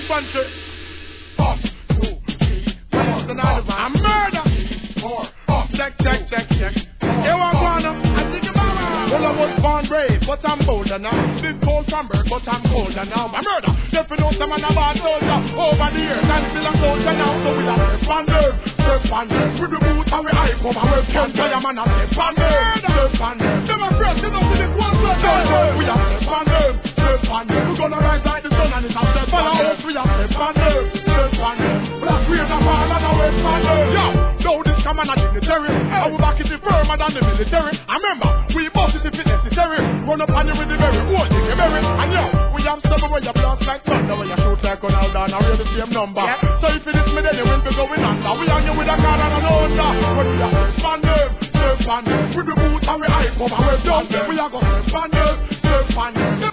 1, 2, 3, 4, I'm murder. 4, check. You want one? I think about it. Well, I was born brave, but I'm bolder now. Been cold from birth, but I'm colder now. I'm murder. Definitely know some man a bad soldier. Over the years, I'm still a soldier now. So we are responders. With the boots and we eye come and we're fire man a responders. Them are fresh, you know, see this one fresh. We are responders. We're gonna rise like the sun and it's a step. Follow us, we are responders. Black rain and fall and a responders. Yo, know this come and a dignitary. I will back it firmer than the military. I remember, we boss it if it's necessary. Run up on you with the very old thing, you very. And yo, we have some where you blast like thunder, where you shoot like an down and we're the same number. So if it is me, then you will be going under. We on you with a car and an under. But we are responders. With the boots and we eye come and we're done. We are going to responders.